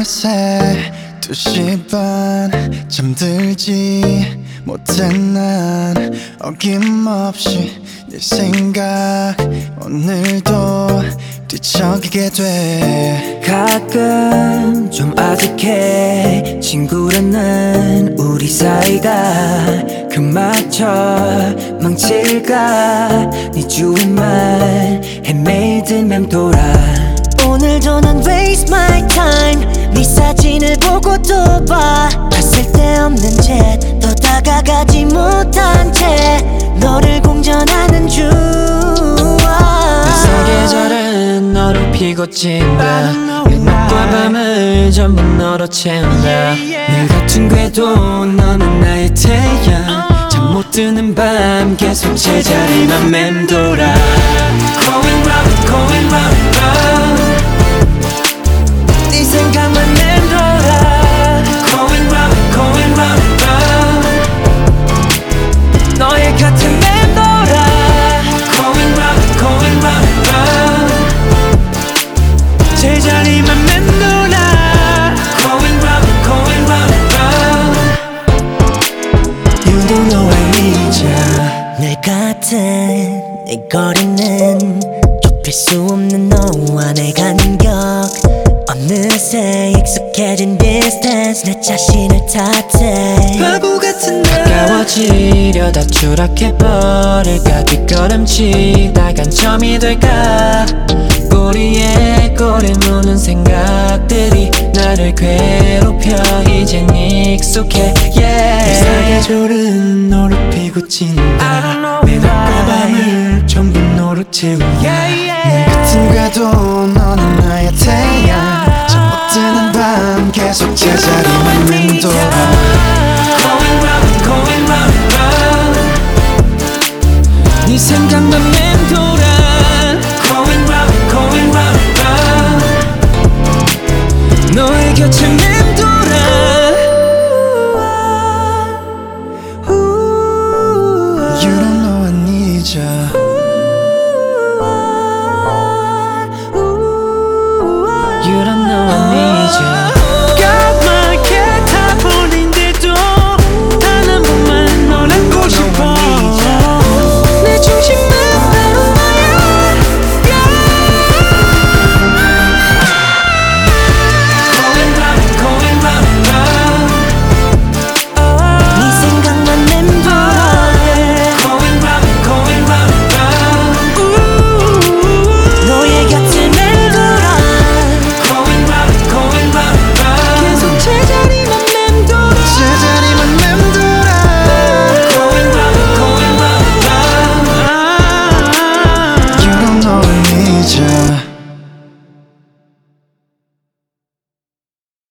어느새 2시 반 잠들지 못해 난 어김없이 네 생각 오늘도 뒤척이게 돼. 가끔 좀 아득해 친구라는 우리 사이가 그마저 망칠까. 네 주위만 헤매든 맴돌아. 오늘도 난 waste my time. 네 사진을 보고 또 봐. 봤을 때 없는 채 더 다가가지 못한 채 너를 공전하는 중. 내 사계절은 너로 피고 찐다. 내 낮과 밤을 전부 너로 채운다. 늘 같은 궤도 너는 나의 태양. 잠 못 드는 밤 계속 제자리만 맴돌아. Going round, going round and round. 네 생각만 맴돌아. Going round, going round and round. 너의 곁에 맴돌아. Going round, going round and round. 제자리만 맴돌아. Going round, going round and round. You don't know I need ya. 늘 같은 내 거리는 좁힐 수 없는 너와 내 간격. 어느새 익숙해진 distance 내 자신을 탓해. 바보 같은 나 가까워지려다 추락해버릴까. 뒷걸음치다 간첨이 될까. 꼬리에 꼬리 무는 생각들이 나를 괴롭혀. 이젠 익숙해 yeah. 이 사계절은 너로 피고 찐다. 내 낮과 밤을 전부 너로 채운다. 네 같은 궤도